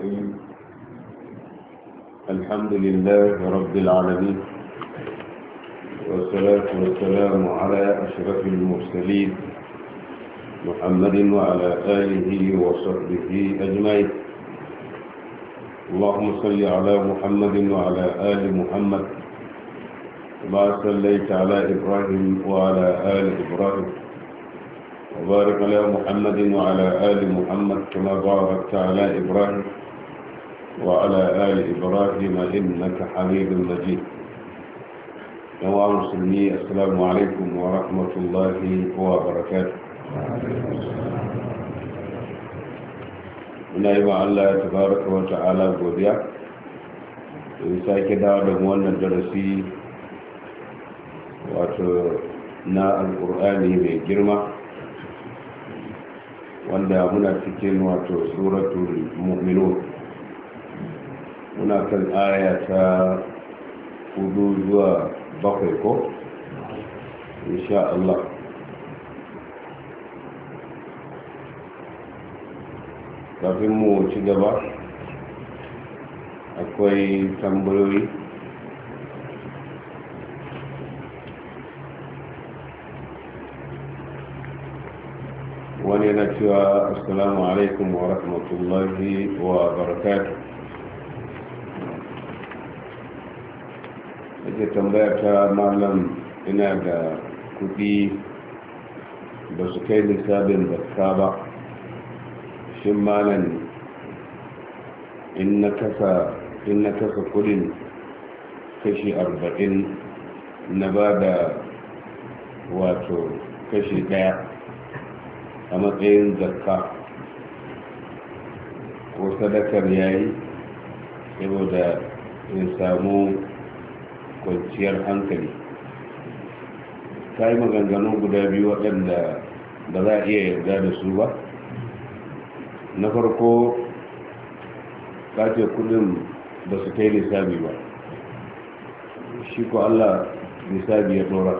الرحيم الحمد لله رب العالمين والصلاة والسلام على أشرف المرسلين محمد وعلى آله وصحبه أجمعين. اللهم صل على محمد وعلى آل محمد كما صليت على إبراهيم وعلى آل إبراهيم وبارك على محمد وعلى آل محمد كما باركت على إبراهيم وعلى آل إبراهيم إنك حميد مجيد. يا مسلمين السلام عليكم ورحمة الله وبركاته. muna yi wa Allah tabaraka wa ta'ala godiya da ya sake dawo da wannan darasi wato na alƙur'ani mai girma wanda muna cikin wato suratul mu'minun, muna kan aya ta 4 zuwa 7 ko insha Allah. Kafin mu ci gaba akwai tambayoyi. Wani yana cewa assalamu alaikum wa rahmatullahi wa barakatuh. Ake tambaya ta malam, ina da kudi ba su kai nisabin zakka ba, shin malam in na kasa kudin kashi 40 na ba da wato kashi 1 a matsayin zakka ko sadakar yayi saboda in samu kwanciyar hankali? Ta yi maganganu guda biyu waɗanda ba za a iya yarda da su ba. Na farko, kace kudin ba su kai lissabi ba, shi ko Allah lissabi ya dora,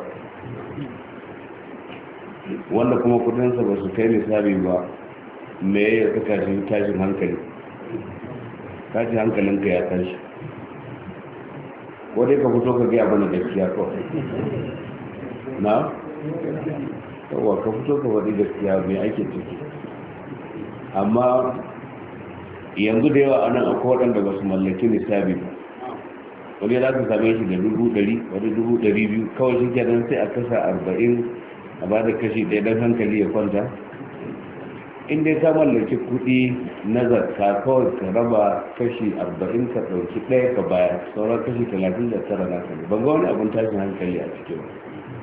wanda kuma kudinsa ba su kai lissabi ba, me ya saka shi tashin hankali? tashin hankalinka ya tashi, ko dai ka fito ka gaya bana gaskiya kawai na yawa ka fito ka faɗi gaskiya mai ake ciki. Amma yanzu da yawa anan akwai waɗanda ba su mallaki nisabi ba, wani za ka same shi da 100,000 wani 200,000 kawai shi kenan sai a kasa 40 a ba da kashi ɗaya don hankali ya kwanta. In dai ka mallaki kuɗi na zakka kawai ka raba kashi 40 ka ɗauki ɗaya ka baya, sauran kashi 39 na kan ban ga wani abin tashin hankali a cikin ba.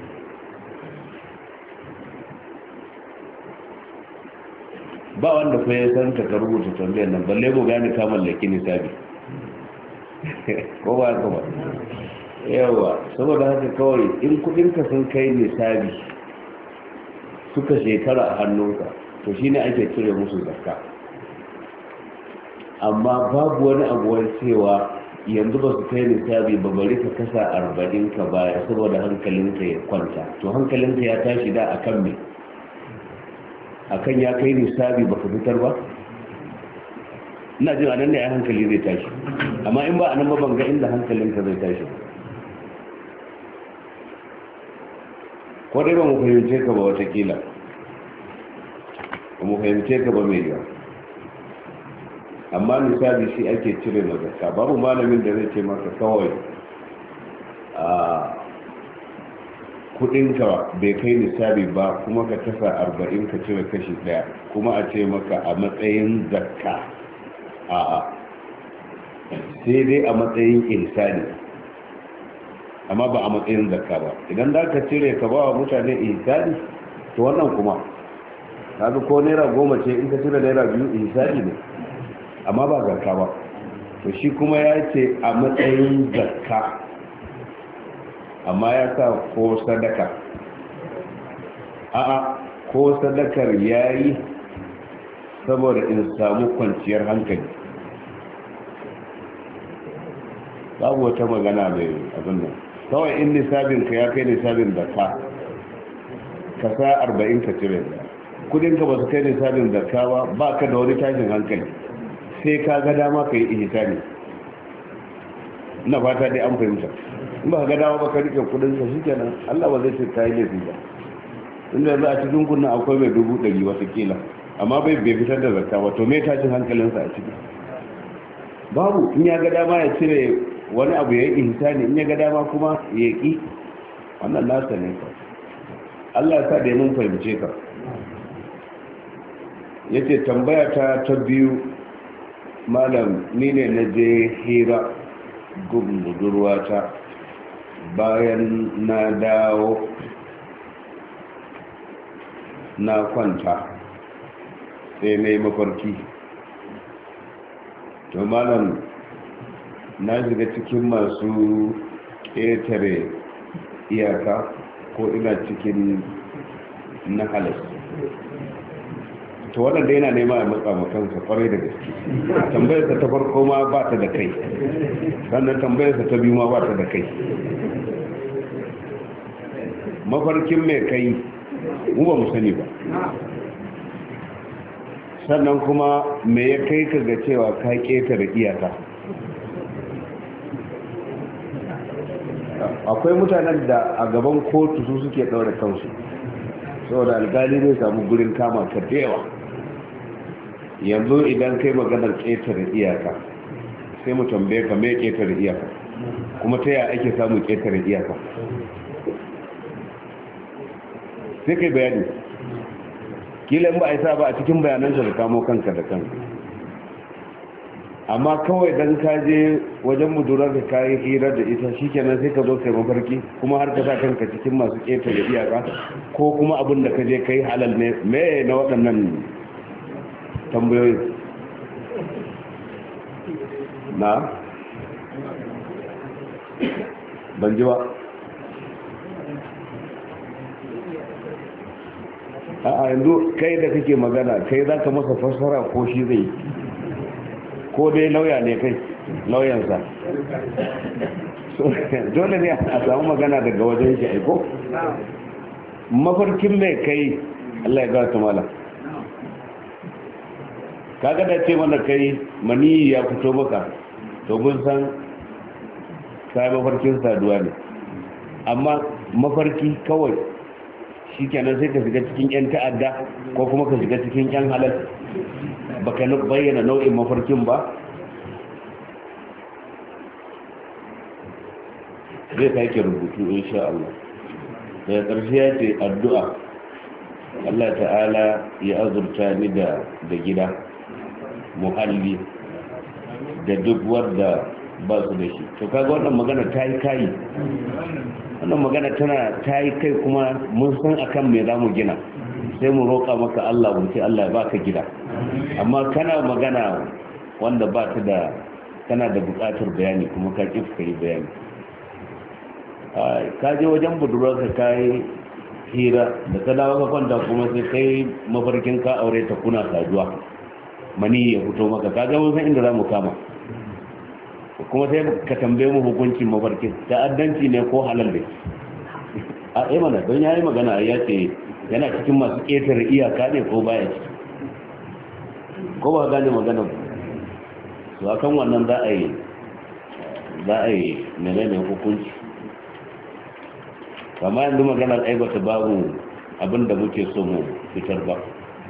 Ba wanda fa ya san ka rubuta tambayar nan balle mu gane ka mallaki nisabi ko ba ka ba yawa. saboda haka kawai in kudin ka sun kai nisabi suka shekara a hannunka to shine ake cire musu zakka. Amma babu wani abu cewa yanzu ba su kai nisabi ba bari ka kasa 40 ka baya saboda hankalinka ya kwanta. To hankalinka ya tashi da akan me? Akan ya kai nisabi baka fitar ba? Ina jin anan ne a hankali zai tashi, amma in ba anan ba ban ga inda hankalinka zai tashi. Ko dai ba mu fahimce ka ba, watakila ba mu fahimce ka ba mai yawa. Amma nisabi shi ake cire na zakka. Babu malamin da zai ce maka kawai kudinka bai kai nisabi ba kuma ka tasa 40 ka cire kashi 1 kuma a ce maka a matsayin zakka. A'a, sai dai a matsayin ihsani, amma ba a matsayin zakka ba. Idan za ka cire ka ba wa mutane ihsani to wannan kuma kaga ko naira 10 ce in ka cire naira 2 ihsani ne, amma ba zakka ba. To shi kuma ya ce a matsayin zakka, amma ya sa ko sadaka. A'a, ko sadakar yayi saboda in samu kwanciyar hankali. Babu wata magana mai abin nan. Kawai in nisabin ka ya kai nisabin zakka, ka sa 40 ka cire. kudinka ba su kai nisabin zakka ba, ba ka da wani tashin hankali. sai ka ga dama ka yi ihsani. Ina fata dai an fahimta. In ba ka ga dama ba ka rike kudin ka shikenan Allah ba zai ce kai laifi ba. Inda za a cikin kunna akwai mai 100 wata kila amma bai fitar da zakka ba to me ta cin hankalinsa a ciki babu. In ya ga dama ya cire wani abu ya yi ihsani, in ya ga dama kuma ya ki, wannan nasa ne ka. Allah ya sa da mun fahimce ka. Yace tambaya ta biyu, malam ni ne na je hira gun budurwata, bayan na dawo na kwanta sai na yi mafarki. To malam na shiga cikin masu ƙetare iyaka ko ina cikin na halas. To waɗanda yana nema a matsa makansa kwarai da gaske. Tambayarsa ta farko ma ba ta da kai, sannan tambayarsa ta biyu ma ba ta da kai. Mafarkin mai kai mu ba mu sani ba, sannan kuma me ya kai ka ga cewa ka ƙetare iyaka. Akwai mutanen da a gaban kotu su suke ɗaure kansu saboda alkali zai samu gurin kama ka da yawa. Yanzu idan kai maganar ƙetare iyaka sai mu tambaye ka me ƙetare iyaka, kuma ta yaya ake samun ƙetare iyaka, sai kai bayani. Kila in ba a yi sa ba a cikin bayanansa da kamo kanka da kanka. Amma kawai dan ka je wajen mudurar da kayi hira da ita shikenan sai ka zo kai mafarki kuma har ka sa kanka cikin masu ƙetare iyaka, ko kuma abin da ka je kai halal ne. Me na waɗannan tambayoyi na ban ji ba. a yanzu kai da kake magana kai za ka masa fassara ko shi zai, ko dai lauya ne kai lauyansa. Dole ne a samu magana daga wajen shi aiko. Mafarkin mai kai Allah ya gata mala, kaga da ce mana kai mani ya fito maka to mun san sai mafarkin saduwa ne, amma mafarki kawai shi kenan sai ka shiga cikin 'yan ta'adda ko kuma ka shiga cikin 'yan halal. Baka bayyana nau'in mafarkin ba, zai sake rubutu insha Allah. Daga ƙarshe ya ce addu'a Allah ta'ala ya azurta ni da gida, muhalli da duk wadda ba su da shi. To kaga wannan magana ta yi kayi, wannan magana tana ta yi kai, kuma mun san akan me za mu gina. Sai mu roƙa maka Allah, mu ce Allah ya baka gida. Amma kana magana wanda ba ta da, kana da buƙatar bayani kuma ka ƙi ka yi bayani. Ka je wajen budurwarka ka yi hira da ka dawo ka kwanta kuma sai kai mafarkin ka aure ta kuna saduwa, mani ya fito maka. Ka ga mun san inda za mu kama, kuma sai ka tambaye mu hukuncin mafarkin ta'addanci ne ko halal ne. A mana don yayi magana ya ce yana cikin masu ƙetare iyaka ne ko baya ciki, ko ba gane magana ba. To akan wannan za a yi menene hukunci. Kama yanzu maganar aibata babu abin da muke so mu fitar ba.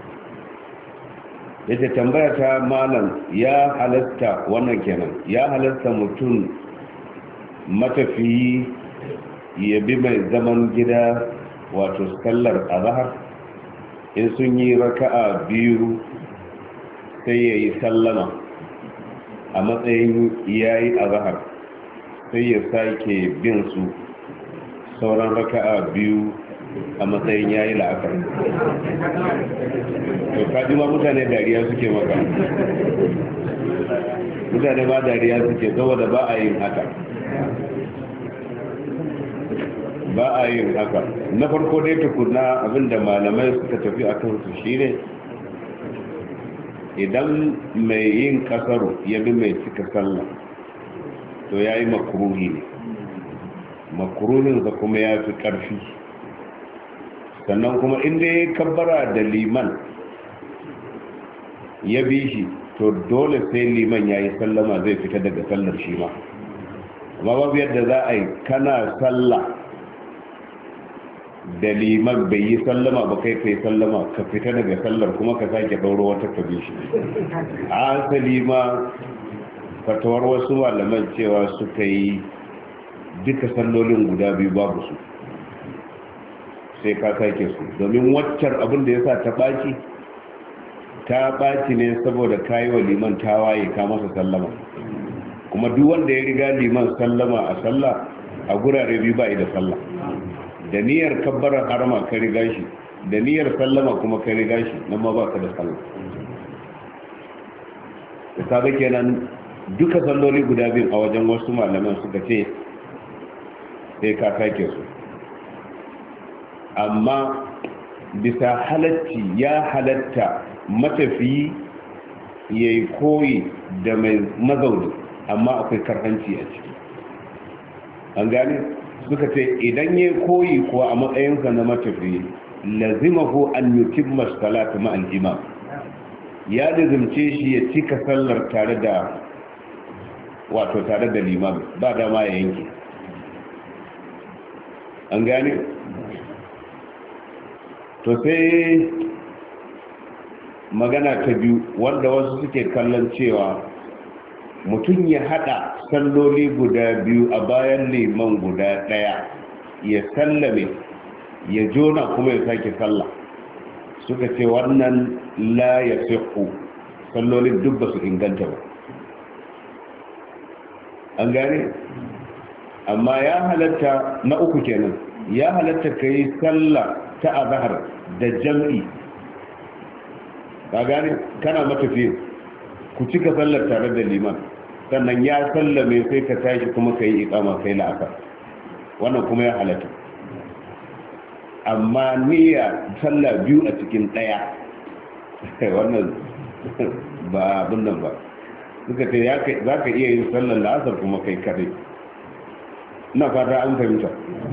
Yace tambaya ta malam, ya halatta wannan kenan, ya halatta mutum matafiyi ya bi mai zaman gida wato sallar azhar in sun yi raka'a biyu sai ya yi sallama a matsayin yayi azhar sai ya sake bin su sauran raka'a biyu a matsayin yayi la'akar. To kaji ma mutane dariya suke maka, mutane ma dariya suke saboda ba a yin haka, ba a yin haka. Na farko dai tukuna abinda malamai suka tafi a kansu shine idan mai yin kasaru ya bi mai cika sallah to yayi makruhi ne, makruhinsa kuma ya fi ƙarfi. Sannan kuma inda ya kabbara da liman ya bi shi to dole sai liman ya yi sallama zai fita daga sallar shi ma. Amma babu yadda za a yi kana sallah da liman bai yi sallama ba kai sallama ka fita daga sallar kuma ka sake ɗauro wata kabe shi. A asali ma fatawar wasu malaman cewa suka yi duka sallolin guda biyu babu su sai ka sake su, domin waccar abin da ya sa ta ɓaci ne saboda kayi wa liman tawaye ka masa sallama, kuma duk wanda ya riga liman sallama a sallah a gurare biyu ba da sallah, da niyyar kabbarar harama ka riga shi da niyyar sallama kuma ka riga shi, nan ma ba ka da sallah. da sabe kenan duka salloli guda biyu a wajen wasu malaman suka ce sai ka sake su, amma bisa halatti ya halatta matafiyi ya yi koyi da mai mazauni, amma akwai karhanci a ciki. An gane suka ce idan ya koyi kuwa a matsayinsa na matafiyi lazimahu an yutimma salatu ma'al imam, ya lazimce shi ya cika sallar tare da limam, ba dama ya yanke. An gane to sai magana ta biyu wanda wasu suke kallon cewa mutum ya hada salloli guda biyu a bayan liman guda daya ya sallame ya jona kuma ya sake sallah, suka ce wannan la ya fiqhu, sallolin duk ba su inganta ba. An gane amma ya halatta na uku kenan, ya halatta ka yi sallah ta azhar da jam'i, ka gane kana matafiya ku cika sallar tare da liman, sannan ya sallame sai ka tashi kuma ka yi iqama kai la'asar, wannan kuma ya halatta. amma niyya sallah biyu a cikin daya wannan ba abin nan ba, suka ce za ka iya yin sallar la'asar kuma kai kare. ina fata an fahimta.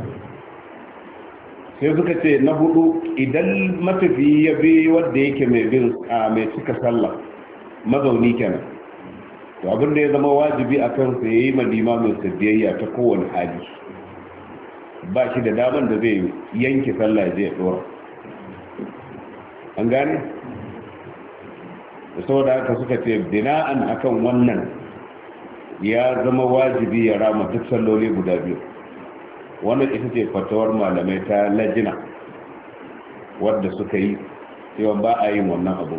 sai suka ce na hudu, idan matafi ya bi wadda yake mai cika sallah mazauni kenan, to abin da ya zama wajibi a kansa ya yi malima mai biyayya ta kowane hali, ba shi da daman da zai yanke sallah zai dora. An gane da saboda haka suka ce bina'an akan wannan ya zama wajibi ya rama duk salloli guda biyu. wannan ita ce fatawar malamai ta lajina wadda suka yi cewa ba a yin wannan abu.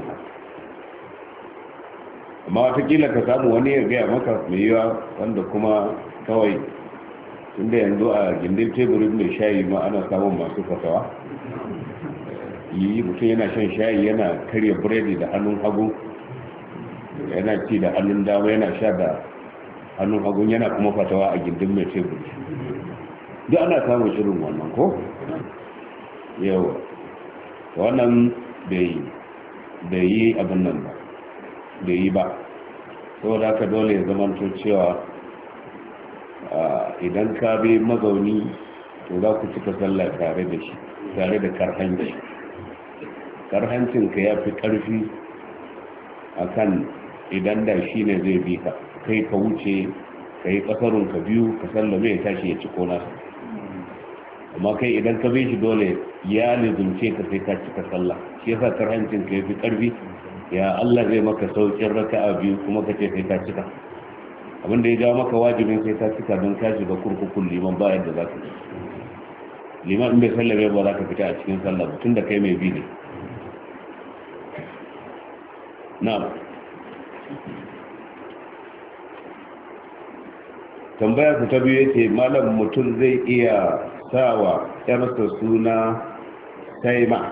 amma watakila ka samu wani ya gaya maka mai yiwa wanda kuma kawai inda yanzu a gindin teburin mai shayi ma ana samun masu fatawa, yi mutum yana shan shayi yana karya biredi da hannun hagu, yana ci da hannun dama, yana sha da hannun hagu, yana kuma fatawa a gindin mai teburi. duk ana samun shirin wannan ko yawa, wannan bai yi abin nan ba, bai yi ba. saboda haka dole ya zama cewa idan ka bi mazauni to za ku cika sallah tare da shi, tare da karhanci. Karhancinka ya fi karfi akan idan da shi ne zai bi ka, kai ka wuce ka yi kasarun ka biyu ka sallame ya tashi ya ci kona. amma kai idan ka bi shi dole ya lizumce ka sai ka cika sallah, shi yasa karhancinka ya fi karfi. ya Allah zai maka saukin raka'a biyu kuma ka ce sai ka cika, abinda ya jawo maka wajibin sai ka cika don ka shiga kurkukun liman ba yadda za ka liman in bai sallame ba za ka fita a cikin sallah tun da kai mai bi ne. na tambaya ku ta biyu yace malam mutum zai iya sawa yarsa suna Saima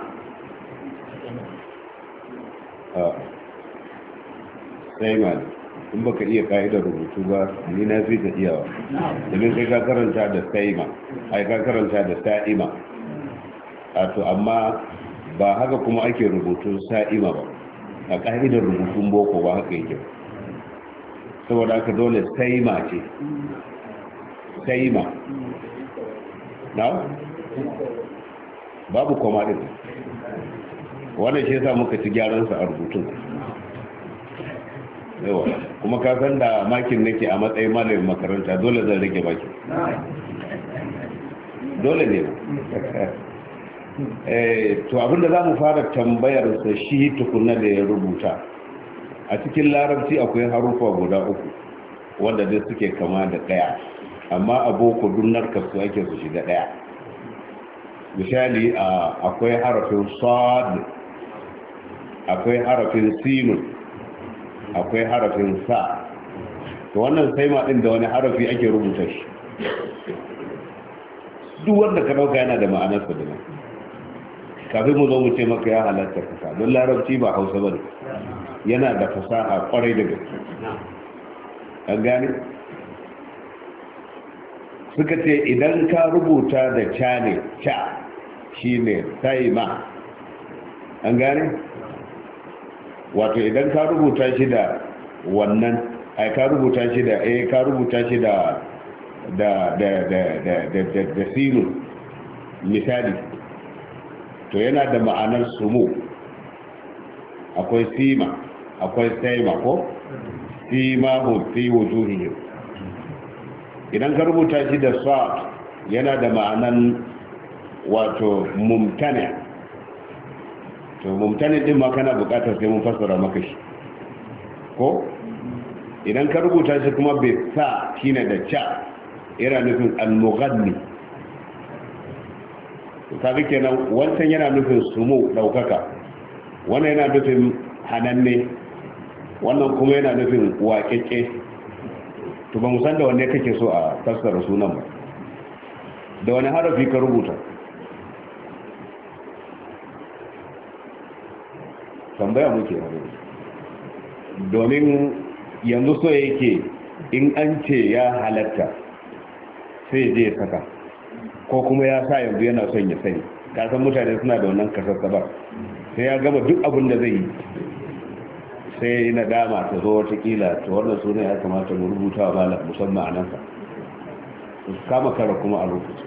Saima in baka iya ka'idar rubutu ba ni na fi ka iyawa, domin kai ka karanta da Saima ai ka karanta da Sa'ima to amma ba haka kuma ake rubutun Sa'ima ba a ka'idar rubutun boko ba haka yake, saboda haka dole Saima ce. Saima na babu koma din, wannan shi yasa muka ci gyaran sa a rubutun. yawa kuma ka san da makin nake a matsayin malamin makaranta dole zan rage makin dole ne to abinda za mu fara tambayar sa shi tukunna da ya rubuta a cikin larabci akwai harufa guda uku wanda dai suke kama da daya amma a boko dunnar kasu ake su shiga daya misali akwai harafin sad akwai harafin sinun akwai harafin sa to wannan sai ma din da wani harafi ake rubuta shi duk wanda ka dauka yana da ma'anarsa da nan kafin mu zo mu ce maka ya halatta kasa don larabci ba hausa ba ne yana da fasaha kwarai da gaske an gane suka ce idan ka rubuta da ca ne ca shi ne saima an gane wato idan ka rubuta shi da wannan ai ka rubuta shi da ka rubuta shi da sinu misali to yana da ma'anar sumu akwai sima akwai saima ko sima hu fi wujuhihim idan ka rubuta shi da sa yana da ma'anar wato mumtani to mumtani din ma kana bukatar sai mun fassara maka shi ko idan ka rubuta shi kuma bai sa shine da cha yana nufin al-mughanni kaga kenan wancan yana nufin sumu daukaka wannan yana nufin hananne wannan kuma yana nufin waƙeƙe to ba mu san da wanne kake so a fassara sunan ba da wani harafi ka rubuta tambaya muke domin yanzu so yake in an ce ya halatta sai je saka ko kuma ya sa yanzu yana son ya sani kasan mutane suna da wannan kasassabar sai ya gama duk abin da zai yi sai na dama ta zo watakila ta wannan suna ya kamata mu rubuta wa malam musamman a nan sa kama kara kuma a rubuta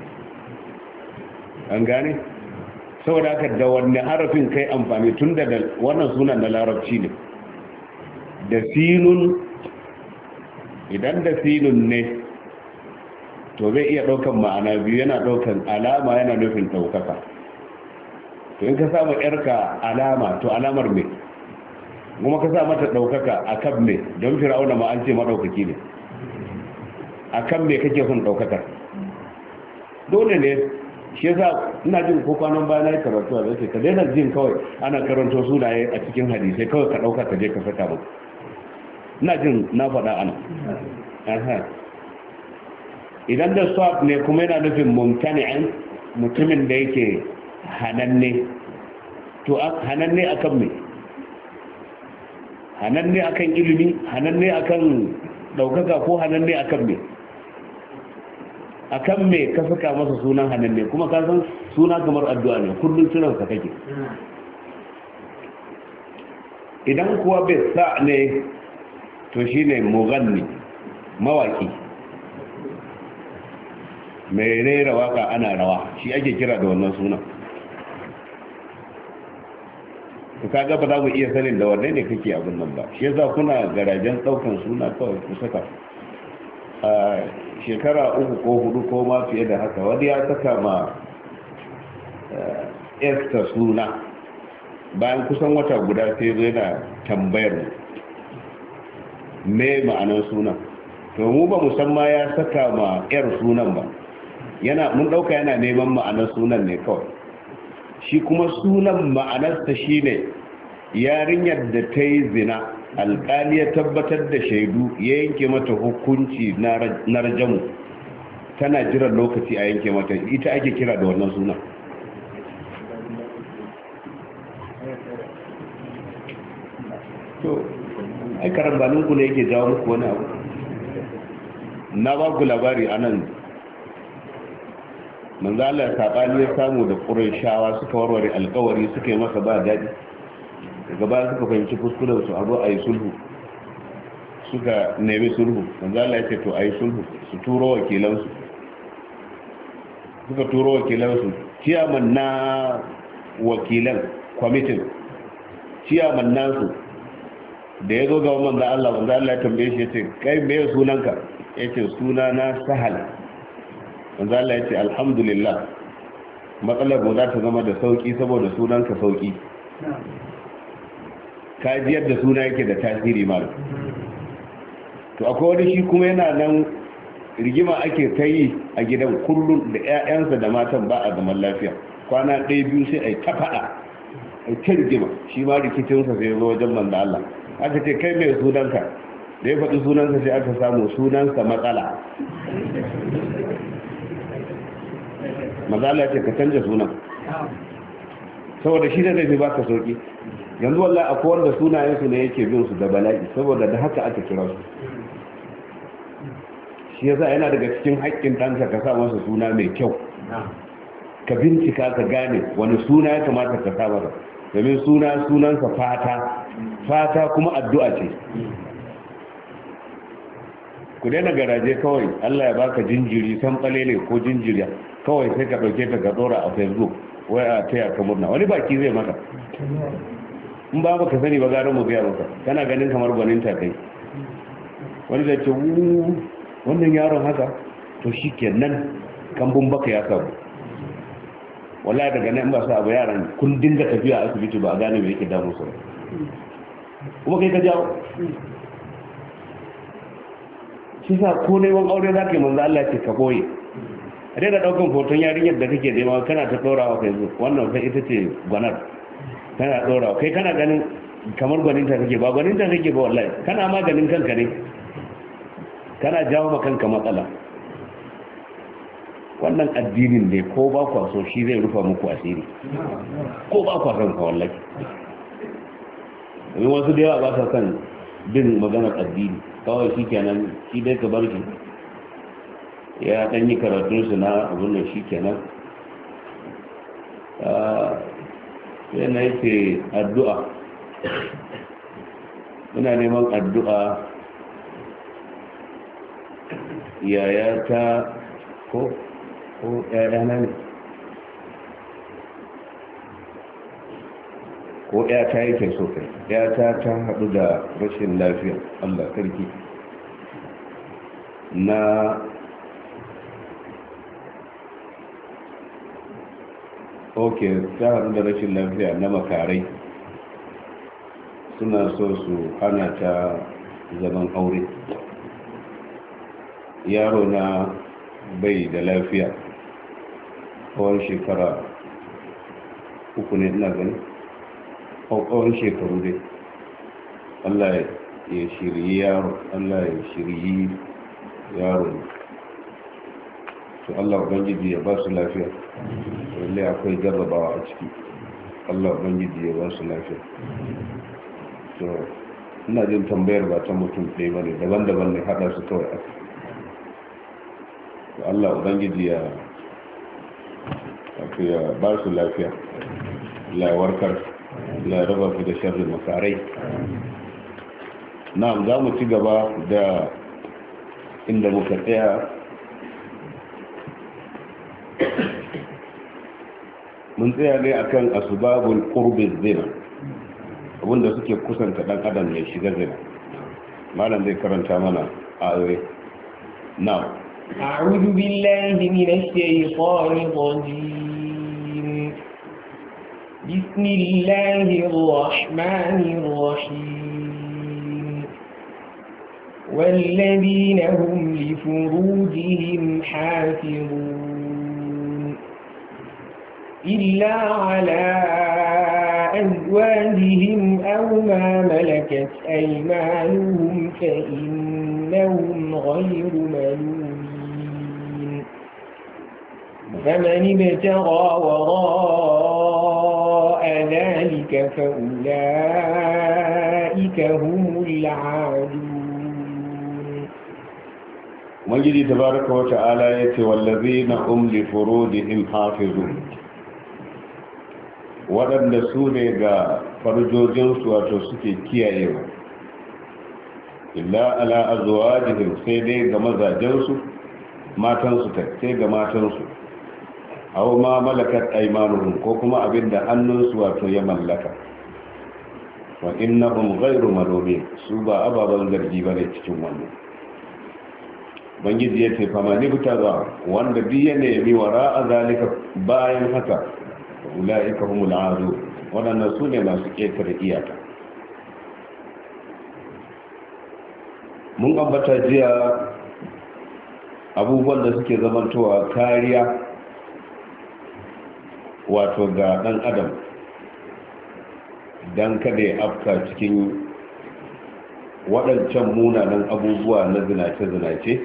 an gane saboda haka da wanne harafin kai amfani tun da wannan sunan na larabci ne da sinun idan da sinun ne to zai iya daukan ma'ana biyu yana daukan alama yana nufin daukaka to in ka samu yarka alama to alamar me kuma ka sa mata daukaka akan me don fir'auna ma an ce madaukaki ne akan me kake son daukakar dole ne shi yasa ina jin ko kwanan baya na yi karatu a zai ka daina jin kawai ana karanto sunaye a cikin hadisai kawai ka dauka ka je ka saka ba ina jin na faɗa ana idan da swab ne kuma yana nufin mumtani'an mutumin da yake hananne to hananne akan me hananne akan ilimi hananne akan daukaka ko hananne akan me akan me ka saka masa sunan hananne kuma ka san suna kamar addu'a ne kullun sunan sa kake idan kuwa bai sa ne to shine mughanni mawaki mai rera waka ana rawa shi ake kira da wannan sunan to kaga ba za mu iya sanin da wanne ne kake abin nan ba shi yasa kuna garajen daukan suna kawai ku saka a shekara 3 ko 4 ko ma fiye da haka wani ya saka ma Esther suna bayan kusan wata guda sai zo yana tambayar me ma'anar sunan to mu ba musamman ya saka ma yar sunan ba yana mun dauka yana neman ma'anar sunan ne kawai shi kuma sunan ma'anarsa shine yarinyar da ta yi zina alƙali ya tabbatar da shaidu ya yanke mata hukunci na rajamu tana jiran lokaci a yanke mata ita ake kira da wannan sunan to ai karambaninku ne yake jawo muku wani abu na ba ku labari anan manzo Allah sabani ya samu da Qurayshawa suka warware alƙawari suka yi masa ba daɗi daga baya suka fahimci kuskuren su a zo a yi sulhu suka nemi sulhu manzo Allah ya ce to a yi sulhu su turo wakilansu suka turo wakilansu ciyaman na wakilan kwamitin ciyaman nasu da ya zo ga manzo Allah ya tambaye shi ya ce kai me sunanka ya ce suna na Sahal. manzo Allah ya ce alhamdulillah, matsalar mu za ta zama da sauki saboda sunanka sauki. Ka ji yadda suna yake da tasiri mal. To akwai wani shi kuma yana nan rigima ake ta yi a gidan kullum da 'ya'yansa da matan ba a zaman lafiya, kwana ɗaya biyu sai a yi ta faɗa, a ta rigima. Shi ma rikicinsa sai zo wajen manzo Allah, aka ce kai mai sunanka, da ya faɗi sunansa sai aka samu sunansa matsala. mazala ce ka canja sunan saboda shi da zai ba ka sauki. Yanzu wallahi akwai wanda sunayensu ne yake bin su da bala'i saboda da haka aka kira su. Shi yasa yana daga cikin haƙƙin ɗanka ka sa masa suna mai kyau, ka bincika ka gane wani suna ya kamata ka sa masa, domin sunansa fata kuma addu'a ce. Ku daina garaje kawai Allah ya baka jinjiri san ne ko jinjiriya kawai sai ka dauke ta ka dora a Facebook wai a taya ka murna, wani baki zai maka in ba ka sani ba gara mu biya maka, kana ganin kamar gwaninta kai. Wani da ce wannan yaron haka to shikenan kambun baka ya samu. Wallahi daga nan ba su abu yaran kun dinga tafiya a asibiti ba a gane me yake damu su kuma kai ka jawo. shi sa ko neman aure za ka yi manzo Allah ce ka boye, a daina daukan hoton yarinyar da kake nema kana ta dorawa Facebook, wannan sai ita ce gwanar kana dorawa, kai kana ganin kamar gwaninta kake, ba gwaninta kake ba wallahi, kana maganin kanka ne, kana jawo ma kanka matsala. Wannan addinin ne ko ba kwa so shi zai rufa muku asiri, ko ba kwa son ka wallahi. domin wasu da yawa ba sa son bin maganar addini, kawai shi kenan shi dai ka bar shi ya dan yi karatunsu na abin da shi kenan. Yana yake addu'a, muna neman addu'a yaya ta ko ‘ya'yana ne ko ‘yata yake so kai, ‘yata ta haɗu da rashin lafiya, Allah sarki, na ok ta haɗu da rashin lafiya na makarai, suna so su hana ta zaman aure. Yaro na bai da lafiya tsawon shekara 3 ne ina gani, tsawon shekaru dai. Allah ya shirye yaro, Allah ya shirye yaro, to Allah ubangiji ya ba su lafiya, wallahi akwai jarrabawa a ciki, Allah ubangiji ya ba su lafiya. to ina jin tambayar ba ta mutum ɗaya bane, daban-daban ne, haɗa su kawai aka. to Allah ubangiji ya ba su lafiya, la warkar, la raba su da sharri masarai. na'am, za mu ci gaba da inda muka tsaya. mun tsaya ne akan asbabul qurbi zina, abinda suke kusanta dan adam ya shiga zina. malam zai karanta mana ayoyi. na'am. أعوذ بالله من الشيطان الرجيم. بسم الله الرحمن الرحيم. والذين هم لفروجهم حافظون إلا على أزواجهم أو ما ملكت أيمانهم فإنهم غير ملومين. فمن ابتغى وراء ذلك فأولئك هم العادون. مجد تبارك وتعالى يتي والذين هم لفروجهم حافظون، waɗanda su ne ga farjojinsu wato suke kiyayewa, illa ala azwajihim, sai dai ga mazajensu, matansu sai ga matansu, aw ma malakat aymanuhum, ko kuma abinda hannunsu wato ya mallaka. wa innahum ghayru malumin, su ba ababan zargi bane cikin wannan. Bangiji ya ce famani butaza, wanda duk ya nemi wara a zalika bayan haka, ulaika humul aadu, wadannan su ne masu ƙetare iyaka. Mun ambata jiya abubuwan da suke zamantowa kariya wato ga ɗan adam don kada ya afka cikin waɗancan munanan abubuwa na zinace-zinace.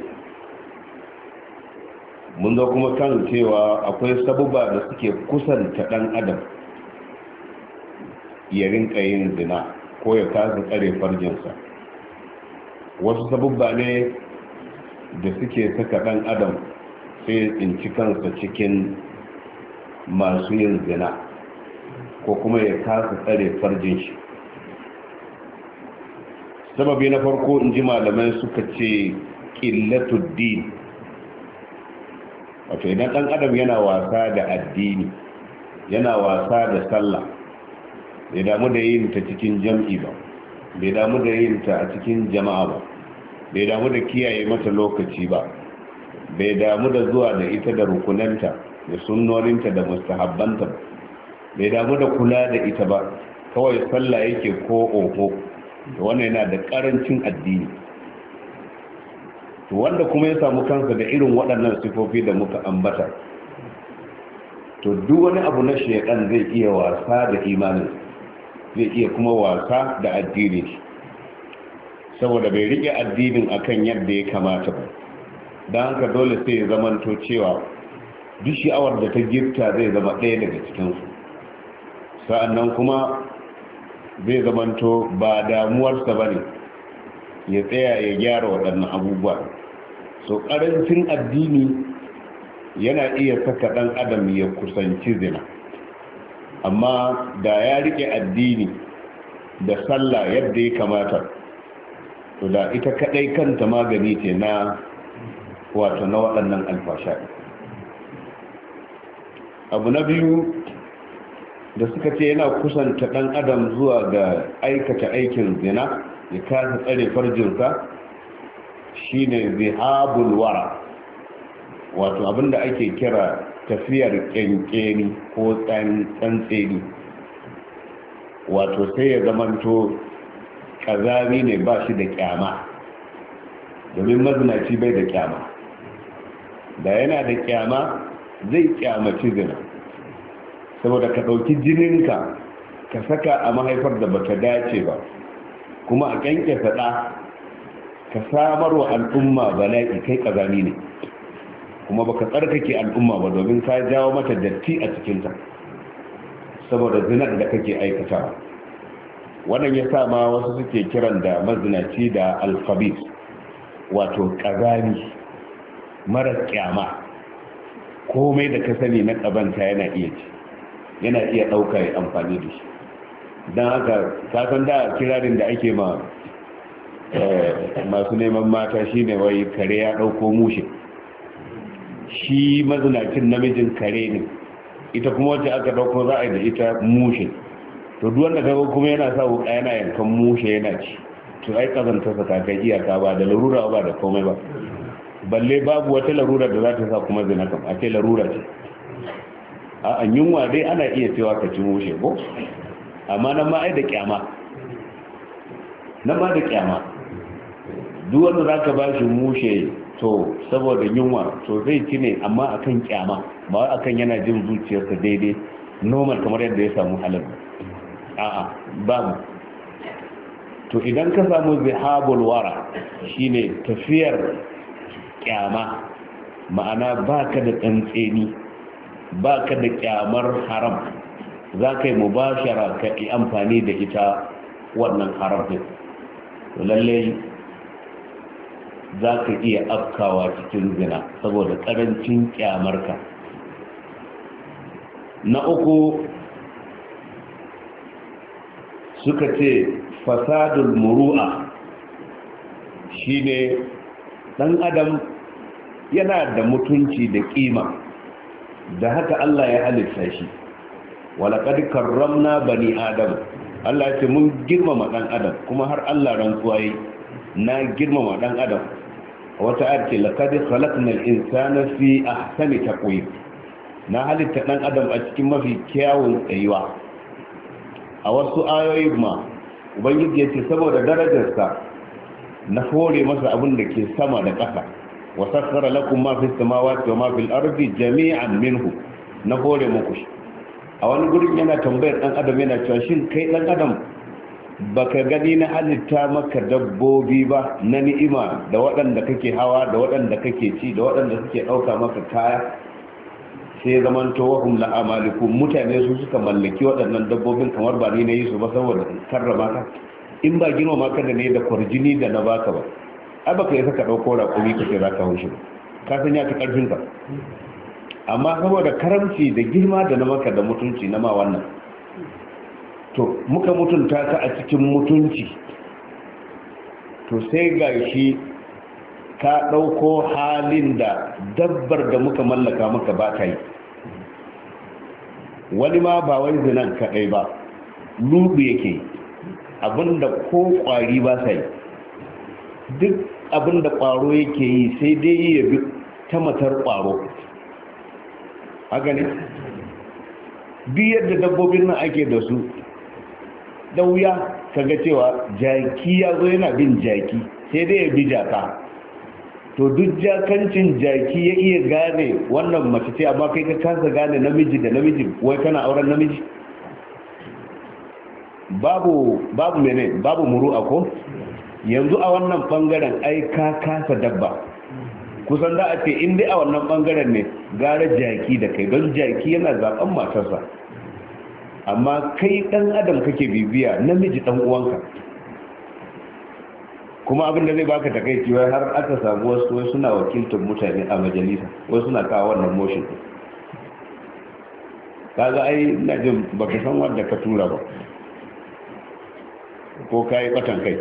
Mun zo kuma kan cewa akwai sabubba da suke kusanta ɗan adam ya rinka yin zina ko ya kasa tsare farjinsa. Wasu sabubba ne da suke saka ɗan adam sai ya tsinci kansa cikin masu yin zina ko kuma ya kasa tsare farjin shi. Sababi na farko, in ji malamai suka ce ƙillatud din. Wato idan ɗan adam yana wasa da addini, yana wasa da sallah, bai damu da yin ta cikin jam'i ba, bai damu da yin ta a cikin jama'a ba, bai damu da kiyaye mata lokaci ba, bai damu da zuwa da ita da rukunanta da sunnoninta da mustahabbanta ba, bai damu da kula da ita ba, kawai sallah yake ko oho, to wannan yana da karancin addini. To wanda kuma ya samu kansa da irin waɗannan sifofi da muka ambata, to duk wani abu na shekan zai iya wasa da imanin, zai iya kuma wasa da addini, saboda bai rike addinin akan yadda ya kamata ba. Don haka dole sai ya zamanto cewa duk sha'awar da ta gifta zai zama ɗaya daga cikinsu, sa'annan kuma zai zamanto ba damuwarsa ba ne ya tsaya ya gyara waɗannan abubuwa. So ƙarancin addini yana iya saka ɗan adam ya kusanci zina, amma da ya rike addini da sallah yadda ya kamata, to da ita kaɗai kanta magani ce na wato na waɗannan alfasha. Abu na biyu da suka ce yana kusanta ɗan adam zuwa ga aikata aikin zina, ya kasa tsare farjinsa, shine zihabul wara, wato abinda ake kira tafiyar kyankyeni ko tsantseni. Wato sai ya zamanto kazami ne, ba shi da kyama, domin mazinaci bai da kyama. Da yana da kyama zai kyamaci zina, saboda ka ɗauki jininka ka saka a mahaifar da baka dace ba, kuma a kyankyasa ɗa ka samar wa al'umma bala'i, kai ƙazami ne, kuma baka tsarkake al'umma ba, domin ka jawo mata datti a cikinta saboda zinar da kake aikatawa. Wannan ya sa ma wasu suke kiran da mazinaci da alkhabis, wato ƙazami mara kyama. Komai da ka sani na ƙazanta yana iya ci, yana iya ɗauka ya amfani da shi. Don haka kasan da kirarin da ake ma masu neman mata shine wai kare ya ɗauko mushe. Shi mazinacin namijin kare ne, ita kuma wacce aka ɗauko za a yi da ita mushe. To duk wanda kaga kuma yana sa wuka yana yankan mushe yana ci, to ai kazantarsa ta kai iyaka, ba da larura ba da komai ba. Balle babu wata larura da za ta sa kuma zina kam, a ce larura ce. A yunwa dai ana iya cewa ka ci mushe ko, amma nan ma ai da kyama, nan ma da kyama. Duk wanda za ka ba shi mushe to saboda yunwa to zai ci ne, amma akan kyama, ba akan yana jin zuciyarsa daidai normal kamar yadda ya samu halal. A'a babu. To idan ka samu zihabul wara, shine tafiyar kyama, ma'ana baka da tsantseni, baka da kyamar haram, za ka yi mubashara ka yi amfani da ita wannan haram din, to lallai za ka iya afkawa cikin zina saboda karancin kyamarka. Na uku suka ce fasadul muru'a, shine dan adam yana da mutunci da kima, da haka Allah ya halitta shi. Walaqad karramna bani adam, Allah ya ce mun girmama dan adam kuma har Allah rantsuwa yi na girmama dan adam wata ayar ce laqad khalaqnal insana fi ahsani taqwim na halitta dan adam a cikin mafi kyawun tsayuwa. A wasu ayoyi ma ubangiji ya ce saboda darajarsa na hore masa abin da ke sama da ƙasa wa sakhkhara lakum ma fis samawati wa ma fil ardi jami'an minhu na hore muku shi. A wani gurin yana tambayar dan adam yana cewa shin kai dan adam baka gani na halitta maka dabbobi ba na ni'ima da waɗanda kake hawa da waɗanda kake ci da waɗanda suke ɗauka maka kaya sai zamanto wahum la amalikum mutane su suka mallaki waɗannan dabbobin kamar ba ni na yi su ba saboda karrama ka in ba girma maka da ne da kwarjini da na baka ba ai baka yi saka ɗauko raƙumi ka ce za ka haushi ba ka san ya fi ƙarfin ka amma saboda karamci da girma da na maka da mutunci na ma wannan to muka mutunta ka a cikin mutunci to sai ga shi ka ɗauko halin da dabbar da muka mallaka maka ba ta yi. Wani ma ba wai zinan kaɗai ba lubu yake abinda ko ƙwari ba sa yi, duk abinda ƙwaro yake yi sai dai ya bi ta matar ƙwaro haka ne biyar da dabbobin nan ake da su da wuya kaga cewa jaki ya zo yana bin jaki sai dai ya bi jaka. To duk jakancin jaki ya iya gane wannan mace ce amma kai ka kasa gane namiji da namiji wai kana auren namiji babu mene babu muru'a ko yanzu a wannan bangaren ai ka kasa dabba kusan da a ce in dai a wannan bangaren ne gara jaki da kai don jaki yana zaben matarsa amma kai dan adam kake bibiya namiji dan uwanka kuma abin da zai baka takaici wai har aka samu wasu wai suna wakiltar mutane a majalisa wai suna kawo wannan motion kaga ai ina jin baka san wanda ka tura ba ko kai batan kai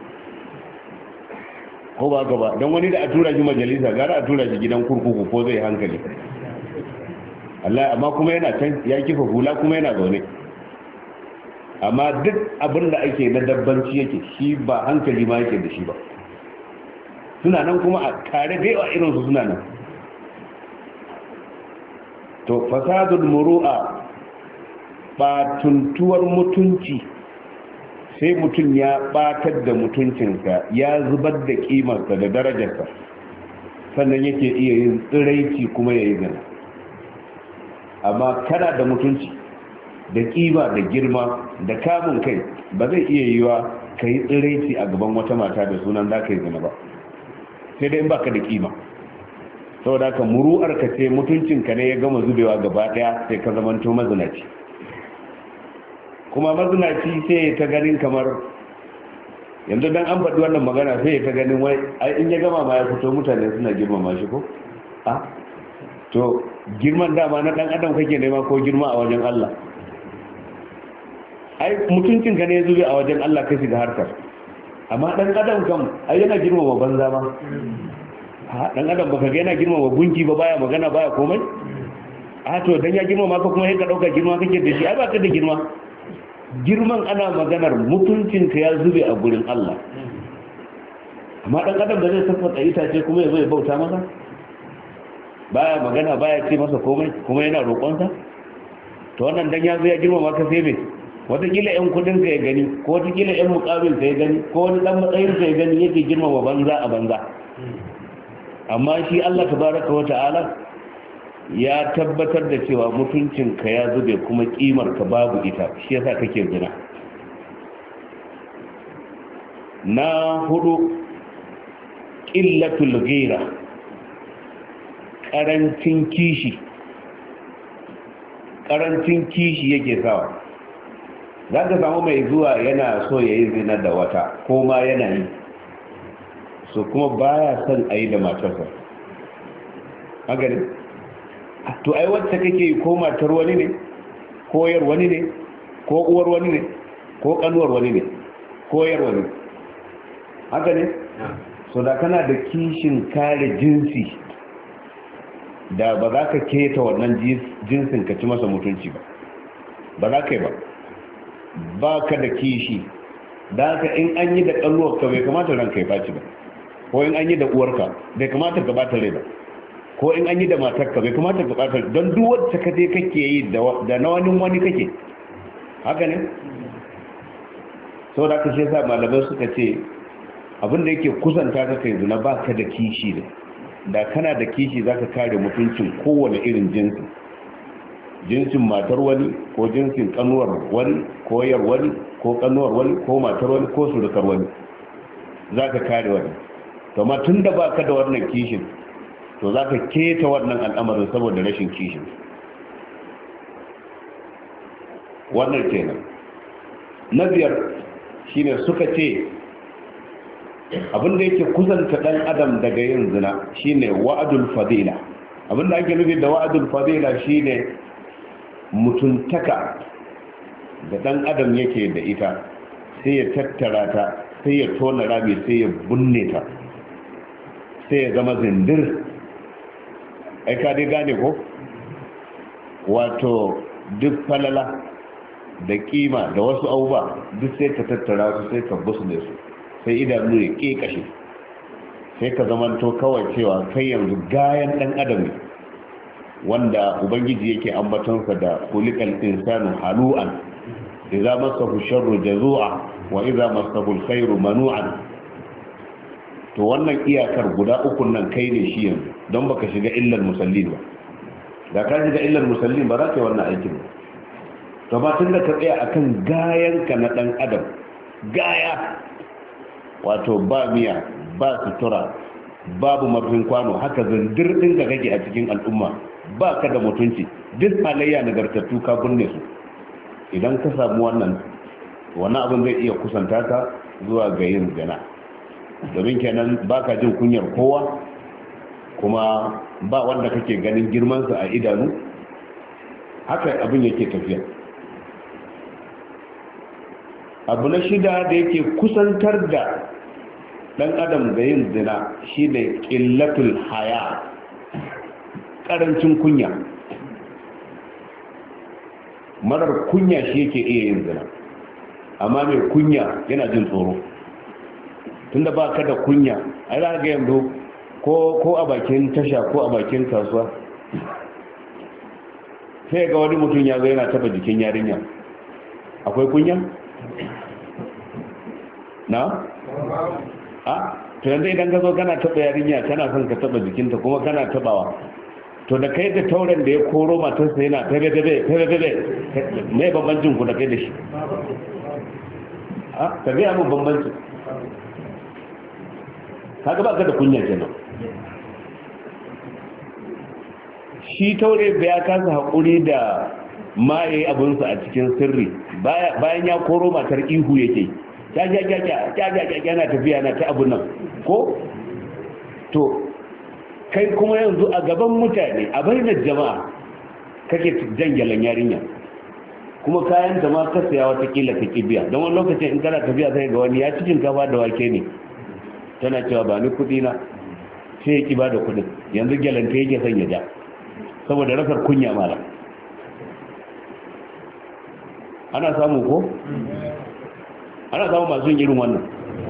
ko ba gaba don wani da a tura shi majalisa gara a tura shi gidan kurkuku ko zai hankali Allah amma kuma yana can ya kifa hula kuma yana zaune amma duk abin da ake na dabbanci yake shi ba hankali ma yake da shi ba suna nan kuma a tare da yawa irinsu suna nan. To fasadul muru'a batuntuwar mutunci sai mutum ya batar da mutuncinsa ya zubar da kimarsa da darajarsa sannan yake iya yin tsiraici kuma ya yi zina. Amma kana da mutunci da kima da girma da kamun kai ba zai iya yiwa ka yi tsiraici a gaban wata mata da sunan za ka yi zina ba sai dai in baka da kima saboda ka muru'ar ka ce mutuncinka ne ya gama zubewa gaba daya sai ka zamanto mazinaci kuma mazinaci sai ta ganin kamar yanzu dan an faɗi wannan magana sai ta ganin wai ai in ya gama ma ya fito mutane suna girmama shi ko a to girman dama na dan adam kake nema ko girma a wajen Allah ai mutuncin ka ne zube a wajen Allah ka shiga harkar amma dan adam kam ai yana girmama banza ma ha dan adam baka ga yana girmama gunki ba baya magana baya komai a to dan ya girmama ka kuma sai ka dauka girma kake da shi ai baka da girma girman ana maganar mutuncin ka ya zube a gurin Allah amma dan adam da zai saka itace kuma ya zo ya bauta masa baya magana baya ce masa komai kuma yana roƙonsa to wannan dan ya zo ya girmama ka sai me watakila yan kudin ka ya gani ko watakila yan mukabil ka ya gani ko wani dan matsayin ka ya gani yake girmama banza a banza amma shi Allah tabaraka wa ta'ala ya tabbatar da cewa mutuncin ka ya zube kuma kimar ka babu ita shi yasa kake zina. Na hudu qillatul ghira karancin kishi yake sawa za ka samu mai zuwa yana so ya yi zina da wata ko ma yana yi so kuma baya son a yi da matarsa haka ne to ai wacce kake yi ko matar wani ne ko yar wani ne ko uwar wani ne ko kanuwar wani ne ko yar wani haka ne so da kana da kishin kare jinsi da ba za ka keta wannan jinsin ka ci masa mutunci ba za ka yi ba ba ka da kishi, da haka in an yi da ƙanuwarka bai kamata ranka ya faci ba, ko in an yi da uwarka bai kamata ka bata rai ba, ko in an yi da matarka bai kamata ka bata, don duk wacce ka je kake yi da na wani kake, haka ne? sau da aka ce sa malamai suka ce abinda yake kusanta ka kai zina ba ka da kishi ne, da kana da kishi za ka kare mutuncin kowane irin jinsin matar wani ko jinsin kanuwar wani ko yar wani ko kanuwar wani ko matar wani ko surukar wani, za ka kare wani. to ma tun da ba ka da wannan kishin, to za ka keta wannan al'amarin saboda rashin kishin. wannan kenan. Na biyar shine suka ce abinda yake kusanta dan adam daga yin zina shine wa'adul fadila. Abinda ake nufi da wa'adul fadila shine mutuntaka da dan adam yake da ita, sai ya tattara ta, sai ya tona rami, sai ya bunne ta, sai ya zama zindir. ai ka dai gane ko? wato duk falala da kima da wasu abubuwa duk sai ka tattara su, sai ka busu da su, sai idanu ya ke kashe, sai ka zamanto kawai cewa kai yanzu gayan dan adam ne, wanda ubangiji yake ambatonsa da kulikal insanu halu'an idza masahu sharru jazua wa idza masahu alkhairu manu'an. to wannan iyakar guda uku nan kai ne shi yanzu, don baka shiga illal musallin ba. da ka shiga illal musallin ba za ka yi wannan aikin ba. to ba tun da ka tsaya akan gayanka na dan adam, gaya wato ba miya ba sutura babu marfin kwano, haka zandir din da kake a cikin al'umma, ba ka da mutunci, duk halayya nagartattu ka binne su. idan ka samu wannan abin zai iya kusanta ka zuwa ga yin zina, domin kenan ba ka jin kunyar kowa, kuma ba wanda kake ganin girmansa a idanu, haka abin yake tafiya. abu na shida da yake kusantar da dan adam da yin zina shine qillatul haya, karancin kunya. marar kunya shi yake iya yin zina, amma mai kunya yana jin tsoro. tunda ba ka da kunya, ai za ga yanzu ko a bakin tasha ko a bakin kasuwa, sai ga wani mutum ya zo yana taba jikin yarinya, akwai kunya? na? to yanzu idan ka zo kana taba yarinya, kana son ka taba jikinta kuma kana tabawa, to da kai da tauren da ya koro matarsa yana tabe mai bambancin ku da kai da shi? ka gaya mun bambancin. kaga ba ka da kunya kenan. shi taure ya kasa haƙuri da maye abinsa a cikin sirri, bayan ya koro matar ihu yake yana tafiya na ta abun nan ko? to kai kuma yanzu a gaban mutane a bainar jama'a kake jangalan yarinya, kuma kayan ta ma ka saya watakila ka kibiya, don wani lokacin in kana tafiya sai ga wani ya cikin kafa da wake ne, tana cewa ba ni kudi na, sai ya kiba da kudin, yanzu gyalanta yake son ya ja saboda rasar kunya mala. ana samu ko? ana samu masu yin irin wannan.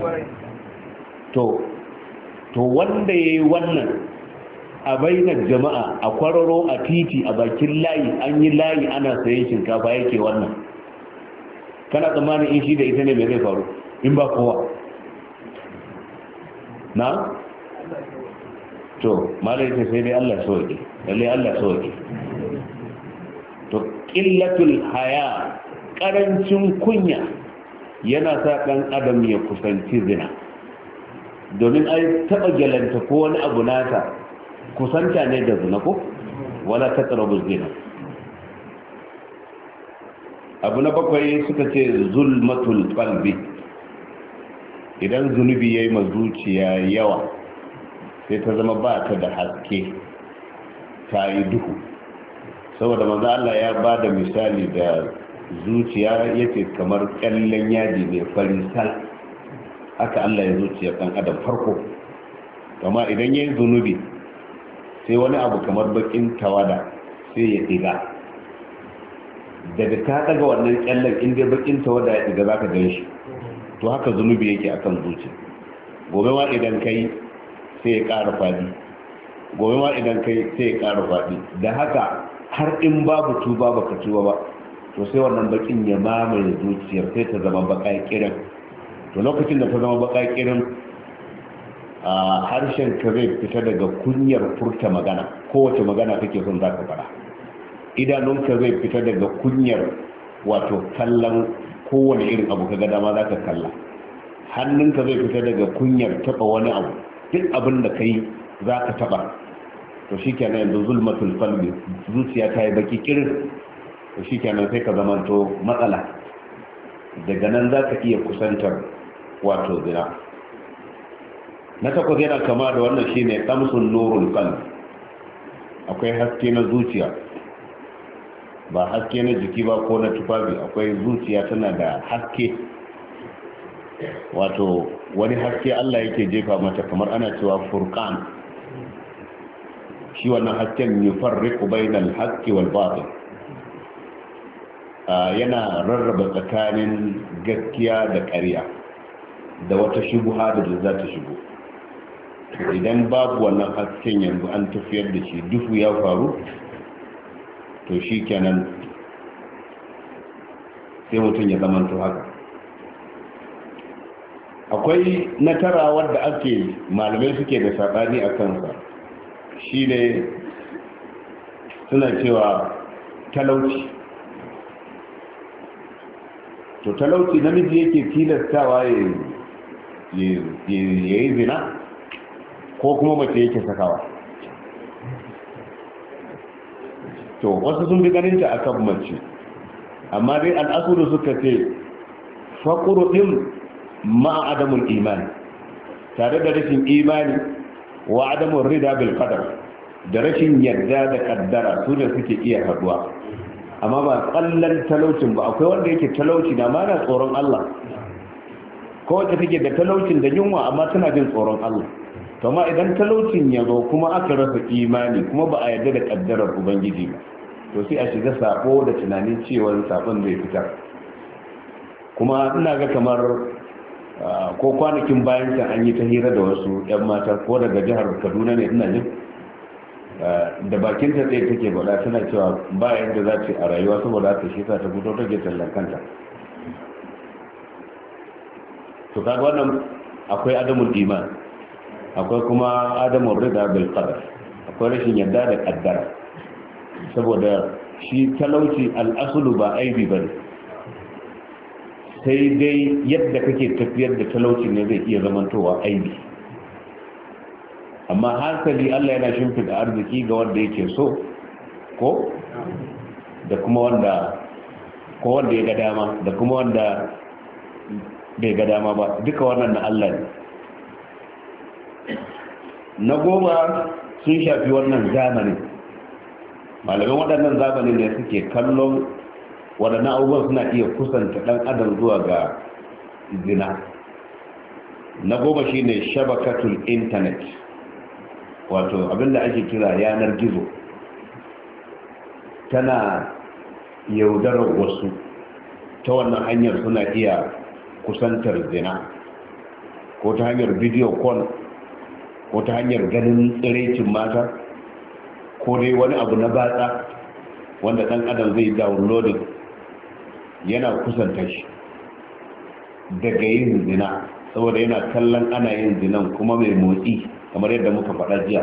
to wanda ya yi wannan a bainar jama'a, a kwararo, a titi, a bakin layi, an yi layi ana sayen shinkafa yake wannan, kana tsammanin in shi da ita ne mai zai faru in ba kowa? na? to malai ce sai dai Allah sauke, lalle Allah sauke. to qillatul haya, karancin kunya yana sa dan adam ya kusanci zina, domin ai taba galanta ko wani abu nata kusanta ne da zina ko? wala taqrabu zina. abu na bakwai suka ce zulmatul qalbi, idan zunubi yayi mazuciya yawa sai ta zama ba ta da haske, ta yi duhu. saboda manzo Allah ya ba da misali da zuciya yace kamar kallon yaji mai farin sal, haka Allah ya zuciya dan adam farko. amma idan yayin zunubi sai wani abu kamar bakin tawada sai ya diga, daga ka daga wannan kyallan inda bakin tawada ya diga zaka gan shi, to haka zunubi yake akan zuciya. Gobe ma idan kai sai ya ƙara faɗi, gobe ma idan kai sai ya ƙara faɗi, da haka har in babu tuba baka tuba ba, to sai wannan bakin ya mamaye zuciyar sai ta zama baka kirin. To lokacin da ta zama baka kirin, a harshen ka zai fita daga kunyar furta magana, kowace magana kake son zaka fara. Idanunka zai fita daga kunyar wato kallon kowane irin abu kaga dama zaka kalla. Hannunka zai fita daga kunyar taba wani abu, duk abin da kai zaka taba. To shikenan yanzu zulmatul qalbi, zuciya ta yi baki kirin. To shikenan sai ka zamanto matsala. Daga nan zaka iya kusantar wato zina. Na takwas yana kama da wannan shine tamsun nurul qalb. Akwai haske na zuciya, ba haske na jiki ba ko na tufafi. Akwai zuciya tana da haske, wato wani haske Allah yake jefa mata, kamar ana cewa furqan. Shi wannan hasken yufarriqu bainal haqqi wal batil, yana rarraba tsakanin gaskiya da ƙarya da wata shubha da za ta shigo. Idan babu wannan hasken yanzu an tafiyar da shi, duhu ya faru, to shi kenan sai mutum ya zamanto haka. Akwai na tara wadda ake malamai suke da saɓani a kansa, shi ne suna cewa talauci. To talauci namiji yake tilastawa ya yi zina ko kuma mace yake sakawa? To wasu sun bi ganin ta akan mace, amma dai al'asuru suka ce faƙuru ɗin ma'a adamun imani, tare da rashin imani wa adamun rida bil qadar, da rashin yarda da kaddara, su da suke iya haduwa. Amma ba tsallan talaucin ba. Akwai wanda yake talauci da ma na tsoron Allah, ko wacce take da talaucin da yunwa amma tana jin tsoron Allah. To amma idan talaucin ya zo kuma aka rasa imani, kuma ba a yarda da kaddarar ubangiji ba, to sai a shiga sabo da tunanin cewa sabon zai fitar. Kuma ina ga kamar ko kwanakin bayan ta an yi ta hira da wasu 'yan mata ko daga jihar Kaduna ne, ina jin da bakin ta tsaye take bada, tana cewa ba yadda za ce a rayuwa, saboda haka shi ta fito take tallan kanta. To kaga wannan akwai adamul iman, akwai kuma adamul rida bil qadar, akwai rashin yarda da kaddara. Saboda shi talauci al'asulu ba aibi bane, sai dai yadda kake tafiyar da talauci ne zai iya zamantowa aibi. Amma hankali Allah yana shimfida arziki ga wanda yake so, ko da kuma wanda ya ga dama, da kuma wanda bai ga dama ba, duka wannan na Allah ne. Na goma sun shafi wannan zamanin. Malaman waɗannan zamanin ne suke kallon waɗannan abubuwan suna iya kusanta ɗan adam zuwa ga zina. Na goma shine shabakatul intanet, wato abinda ake kira yanar gizo. Tana yaudarar wasu ta wannan hanyar, suna iya kusantar zina, ko ta hanyar video call, ko ta hanyar ganin tsiraicin mata, ko dai wani abu na batsa wanda ɗan adam zai downloading, yana kusanta shi daga yin zina, saboda yana kallon ana yin zinan kuma mai motsi, kamar yadda muka faɗa jiya.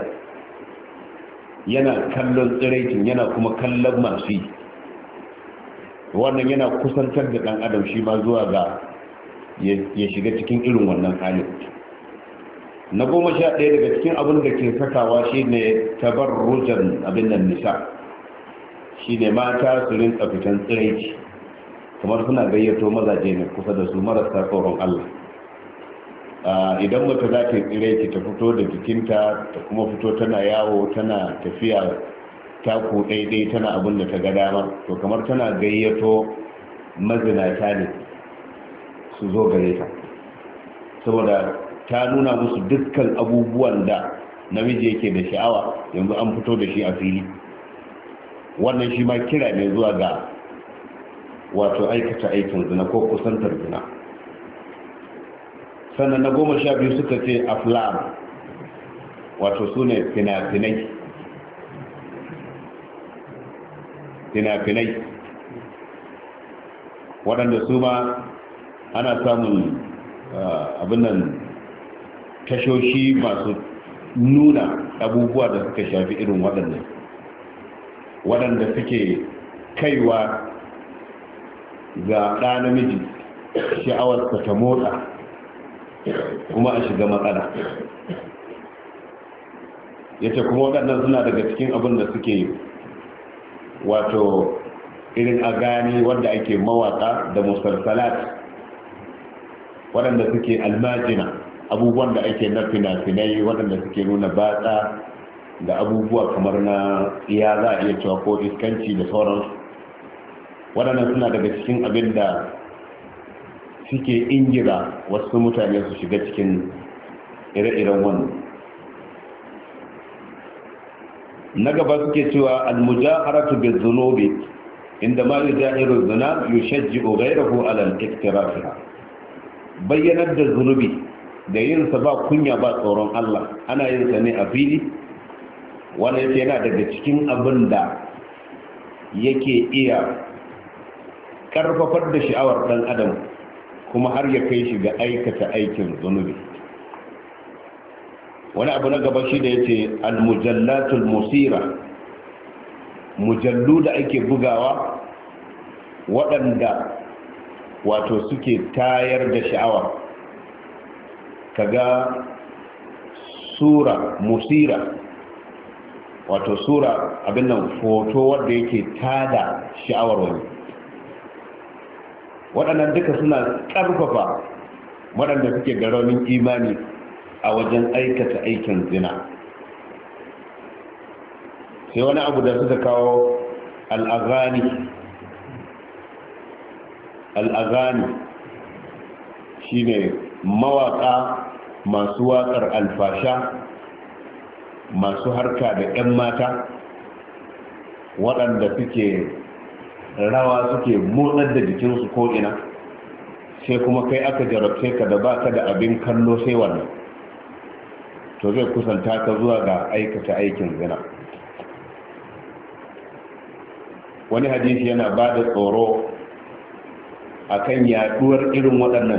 Yana kallon tsiraicin, yana kuma kallon masu yi. Wannan yana kusantar da ɗan adam shi ma zuwa ga ya shiga cikin irin wannan halin. Na 11 daga cikin abin da ke sakawa shi ne tabarrujan abin nan nisa, shi ne mata su rinka fitan tsiraici, kamar suna gayyato mazaje ne kusa da su marasa tsoron Allah. Idan mace za ta yi tsiraici, ta fito da jikinta, ta kuma fito tana yawo, tana tafiya taku daidai, tana abin da ta ga dama, to kamar tana gayyato mazinata ne su zo gare ta, saboda ta nuna musu dukkan abubuwan da namiji yake da sha'awa yanzu an fito da shi a fili. Wannan shi ma kira ne zuwa ga wato aikata aikin zina ko kusantar zina. Sannan na 12 suka ce aflam, wato su ne fina-finai waɗanda su ma ana samun abinnan tashoshi masu nuna abubuwa da suka shafi irin waɗanda suke kaiwa ga ɗa namiji sha'awarsa ta motsa kuma a shiga matsala. Yace kuma waɗannan suna daga cikin abin da suke wato irin agani wanda ake mawaka da musalsalat waɗanda suke almajina, abubuwan da ake na fina-finai waɗanda suke nuna batsa da abubuwa kamar na iya za a iya cewa ko iskanci da sauransu. Waɗannan suna daga cikin abin da suke ingira wasu mutane su shiga cikin ire-iren wannan. Na gaba suke cewa al-mujaharatu biz-zunubi inda ma yujahiru zina yushajji'u ghayrahu ala al-iktirafiha. Bayyanar da zunubi da yin sa ba kunya ba tsoron Allah, ana yin sa ne a fili. Wannan yana daga cikin abin da yake iya karfafar da sha'awar dan adam kuma har ya kai shi ga aikata aikin zunubi. Wani abu na gaba shi da ya ce al-mujallatul musira, mujallu da ake bugawa waɗanda wato suke tayar da sha'awa. Kaga sura musira, wato sura abin nan foto wanda yake tada sha'awar wani. Waɗannan duka suna ƙarfafa waɗanda suke da raunin imani a wajen aikata aikin zina. Sai wani abu da suka kawo al'agani shine mawaka masu waƙar alfasha, masu harka da 'yan mata waɗanda suke rawa, suke motsar da jikinsu ko'ina, sai kuma kai aka jarabce ka da baka da abin kallo sai wannan, to zai kusanta ka zuwa ga aikata aikin zina. Wani hadisi yana ba da tsoro akan yaduwar irin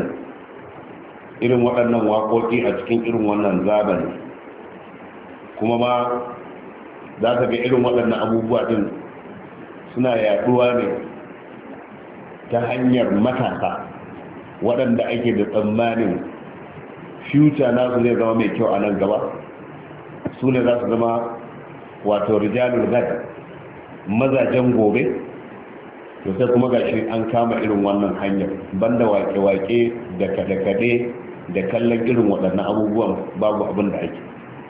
waɗannan waƙoƙi a cikin irin wannan zamani, kuma ma za ka ga irin waɗannan abubuwa din suna yaduwa ne ta hanyar matasa waɗanda ake da tsammanin future nasu zai zama mai kyau a nan gaba. Su ne za su zama wato rijalul gad, mazajen gobe. To sai kuma gashi an kama irin wannan hanyar, banda wake-wake da kade-kade da kallon irin waɗannan abubuwan babu abin da ake.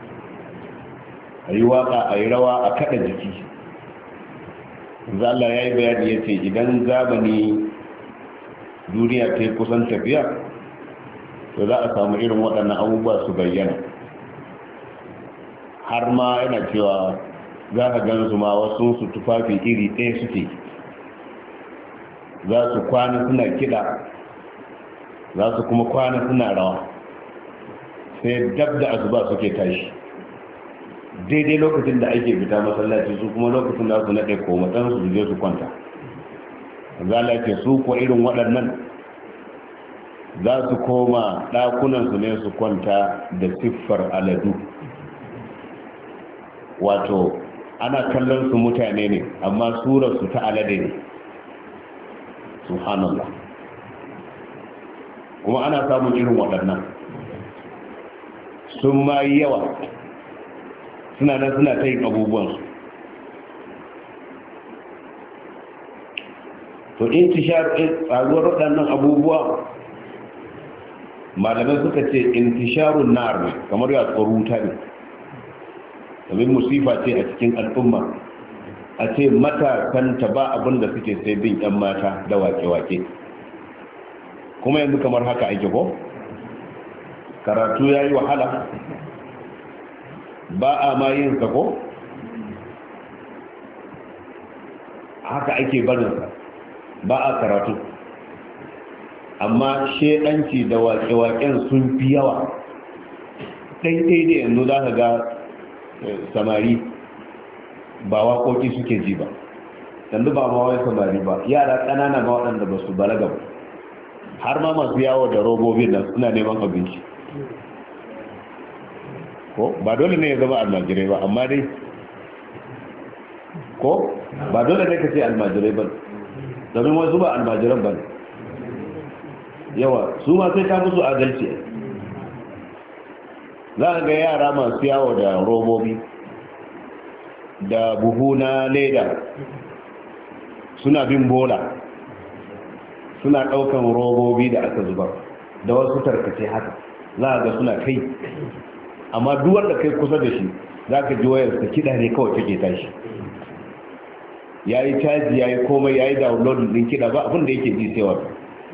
A yi waka, a yi rawa, a kada jiki. Allah ya yi bayani ya ce idan zamani duniya ta yi kusan tafiya, to za a samu irin waɗannan abubuwa su bayyana. Har ma yana cewa za ka gan su ma wasu su tufafi iri ɗaya suke, za su kwana suna kiɗa, za su kuma kwana suna rawa, sai dab da asuba suke tashi. Daidai lokacin da ake fita masallaci su kuma lokacin da su naɗe komatan su je su kwanta. Zala ce su ko irin waɗannan za su koma ɗakunansu ne su kwanta da siffar aladu, wato ana kallon su mutane ne amma surarsu ta alade ne. Subhanallah. Kuma ana samun irin waɗannan sun ma yi yawa, suna nan suna ta yin abubuwansu. To tsaruwar waɗannan abubuwa malamai suka ce intisharun nar ne, kamar ya tsoruta ne, domin musifa ce a cikin al'umma a ce matakanta ba abin da suke sai bin 'yan mata da wake-wake. Kuma yanzu kamar haka ake ko? Karatu ya yi wahala, ba a ma yin sa ko? Haka ake barinsa. ba a karatu, amma shedanci da waƙe-waƙen sun fi yawa. Ɗaiɗai da yanzu za ka ga samari ba waƙoƙi suke ji ba, yanzu ba ma wai samari ba, yara ƙanana ma waɗanda ba su balaga ba, har ma masu yawo da robobin nan suna neman abinci. Ko ba dole ne ya zama almajirai ba, amma dai ko ba dole ne ka ce almajirai ba, domin wasu ba almajiran ba yawa, su ma sai ka musu adalci. za a ga yara masu yawo da robobi da buhu na leda suna bin bola, suna ɗaukan robobi da aka zubar da wasu tarkace haka, za a ga suna kai, amma duwar da kai kusa da shi za ka ji wayarsa kiɗa ne kawai take tashi, ya yi caji, ya yi komai, ya yi download din kiɗa, ba abinda yake ji sai wata.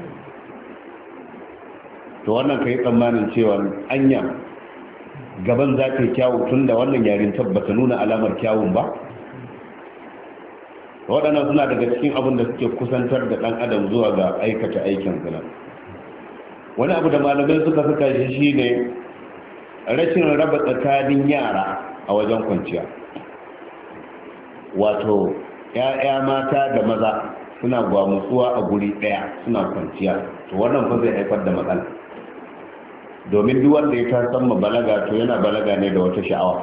To wannan ka yi tsammanin cewa anya gaban za ka yi kyawu, tun da wannan yarin tabbata nuna alamar kyawun ba. Waɗannan suna daga cikin abin da suke kusantar da ɗan adam zuwa ga aikata aikin zina. Wani abu da malamai suka saka shi ne rashin raba tsakanin yara a wajen kwanciya, wato ‘ya'ya mata da maza suna gwamutsuwa a guri ɗaya suna kwanciya, to wannan fa zai haifar da matsala, domin duk wanda ya tasan ma balaga to yana balaga ne da wata sha'awa.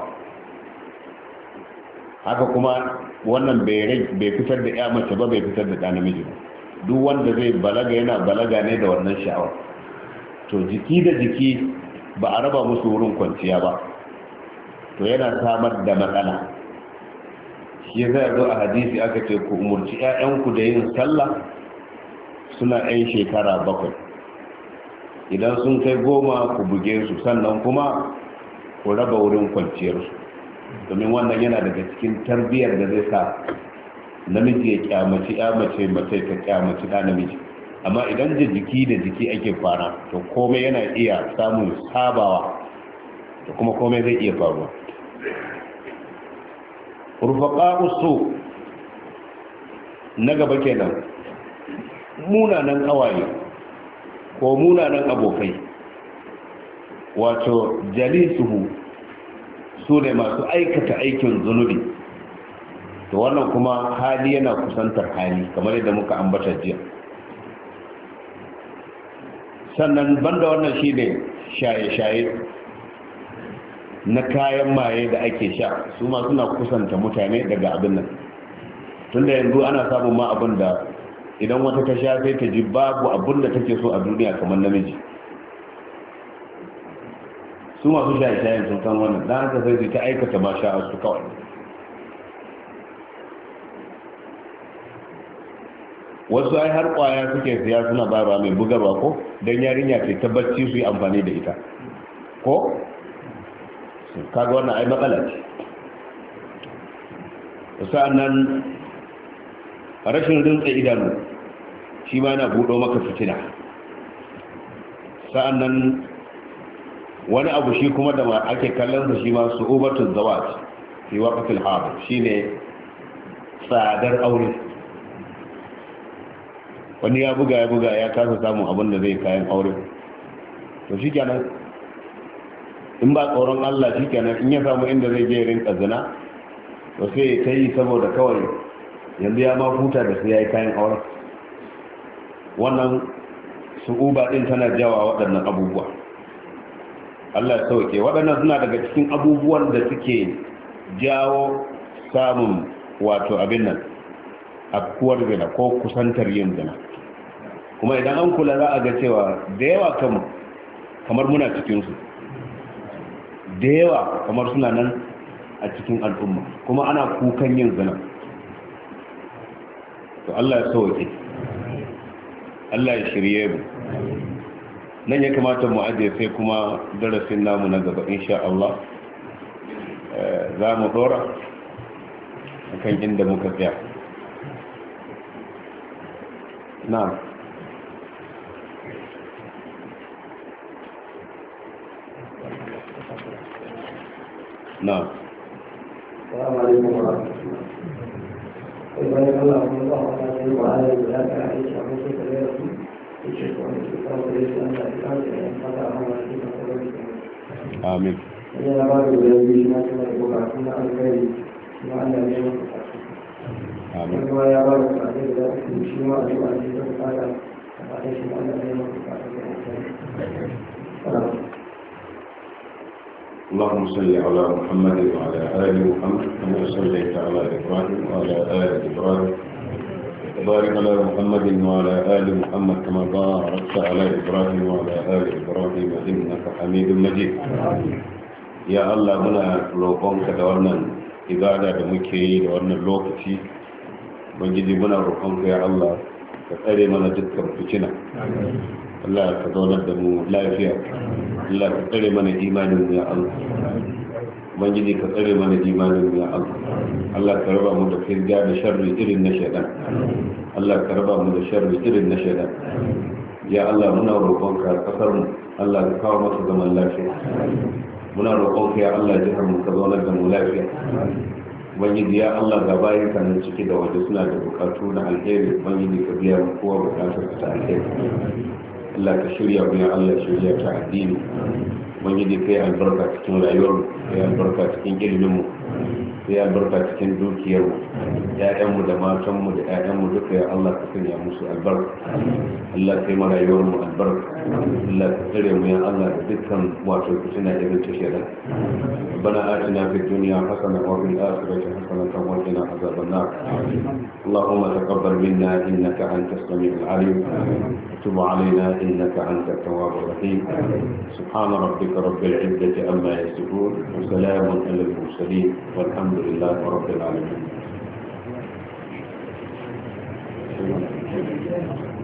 Haka kuma wannan bai fitar da ‘ya mace ba, bai fitar da ɗa namiji ba, duk wanda zai balaga yana balaga ne da wannan sha'awa. To jiki da jiki ba a raba musu wurin kwanciya ba, to yana samar da matsala. Shi zai zo a hadisi aka ce ku umurci 'ya'yanku da yin sallah suna 'yan shekara 7, idan sun kai 10 ku buge su, sannan kuma ku raba wurin kwanciyarsu, domin wannan yana daga cikin tarbiyyar da zai sa namiji ya kyamaci ya mace, mace ta kyamaci ɗa namiji. Amma idan da jiki da jiki ake fara, to komai yana iya samun sabawa, da kuma komai zai iya faruwa. Rufaqa'u su na gaba kenan, munanan kawaye ko munanan abokai, wato jalisuhu su ne masu aikata aikin zunubi. To wannan kuma hali yana kusantar hali, kamar yadda muka ambata jiya. Sannan banda wannan shi ne shaye-shaye na kayan maye da ake sha, su ma suna kusanta mutane daga abin nan. Tunda yanzu ana samun ma abin da idan wata ta sha sai ta ji babu abin da take so a duniya kamar namiji. Su masu shaye-shayen sun san wannan, don haka sai su ta aikata ba sha su kawai. Wasu ai har kwaya suke siya suna bayarwa mai bugarwa ko don yarinya ce ta bacci su yi amfani da ita ko? Kaga wannan ai matsala ce. Sa'annan rashin rinsa idanu shi ma yana buɗo maka fitina. Sa'annan wani abu shi kuma da ake kallon sa shi ma su'ubatul zawaj fi waqtil hadir shine tsadar aure. Wani ya buga ya kasa samun abin da zai kayan aure, to shi kenan in ba tsoron Allah shi kenan in ya samu inda zai je rinka zina, to sai ta yi saboda kawai yanzu ya ma huta da su ya yi kayan aure. Wannan su'uba din tana jawa waɗannan abubuwa. Allah ya sauke. Waɗannan suna daga cikin abubuwan da suke jawo samun wato abin nan, afkuwar zina ko kusantar yin zina. Kuma idan an kula za a ga cewa da yawa kamar muna cikinsu, da yawa kamar suna nan a cikin al'umma, kuma ana kukan yin zina. To Allah ya sauke, Allah ya shirye mu. Nan ya kamata mu ajiye, sai kuma darasin namu na gaba insha Allah za mu dora akan inda muka tsaya. Na'am. Na'am. Assalamu alaikum wa rahmatullahi. bayan Allah kuma ba wa ta yi wa ala da ta aiki a musu da ya rasu ya ce ko wani su kawo da su an da ta da ya fata a hawa su ka kawo da amin wani ya ba da wuyan biyu na kuma da bukatu na alkhairi kuma an da neman bukatu amin kuma ya ba da bukatu da za su shi ma a zuwa ne da bukata a fata shi an da neman bukatu da alkhairi اللهم صل على محمد وعلى آل محمد كما صليت على إبراهيم وعلى آل إبراهيم وبارك على محمد وعلى آل محمد كما باركت على إبراهيم وعلى آل إبراهيم إنك حميد مجيد يا الله منا روقونك da wannan ibada da muke yi da wannan lokaci ubangiji muna roƙonka ya Allah ka tsare mana dukkan fitina Allah ka zaunar da mu lafiya Allah ka tsare mana imanin ya Allah ubangiji ka tsare mana imanin ya Allah Allah ka raba mu da firga da sharri irin na shaitan Allah ka raba mu da sharri irin na shaitan ya Allah muna roƙonka kasar mu Allah ka kawo masa zaman lafiya muna roƙonka ya Allah jihar mu ka zaunar da mu lafiya ubangiji ya Allah ga bayan ka nan ciki da waje suna da bukatu na alheri ubangiji ka biya mu kowa bukatar ta alheri Allah ka shirya mu ya Allah shirya ta addini ubangiji kai albarka cikin rayuwar mu kai albarka cikin ilimin mu kai albarka cikin dukiyar mu ƴaƴan mu da matan mu da ƴaƴan mu duka ya Allah ka sanya musu albarka Allah kai ma rayuwar mu albarka Allah ka tsare mu ya Allah da dukkan wato fitina irin ta shaitan ربنا آتنا في الدنيا حسنة وفي الآخرة حسنة وقنا عذاب النار اللهم تقبل منا إنك أنت السميع العليم وتب علينا إنك أنت التواب الرحيم سبحان ربك رب العزة عما يصفون وسلام على المرسلين والحمد لله رب العالمين